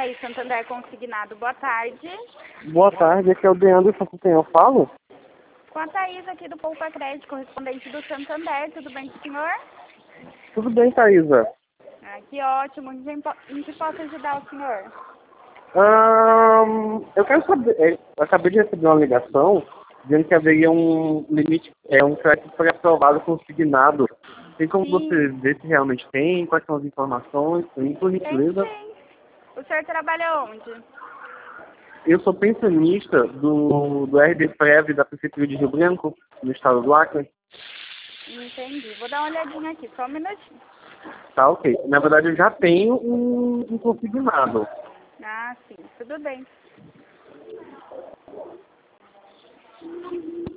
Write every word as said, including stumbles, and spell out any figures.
aí, Santander Consignado, boa tarde. Boa tarde, aqui é o Deandro, com quem eu falo? Com a Thaís aqui do Poupa Crédito, correspondente do Santander, tudo bem com o senhor? Tudo bem, Thaisa? Ah, que ótimo, em que, po- em que posso ajudar o senhor? Ahn, eu quero saber, é, eu acabei de receber uma ligação dizendo que haveria um limite, é um crédito pré-aprovado consignado. Tem como você Sim, ver se realmente tem, quais são as informações, tem, por tem gentileza? sim. O senhor trabalha onde? Eu sou pensionista do, do R D Prev da Prefeitura de Rio Branco, no estado do Acre. Entendi, vou dar uma olhadinha aqui, só um minutinho. Tá, ok. Na verdade, eu já tenho um, um consignado. Ah, sim, tudo bem.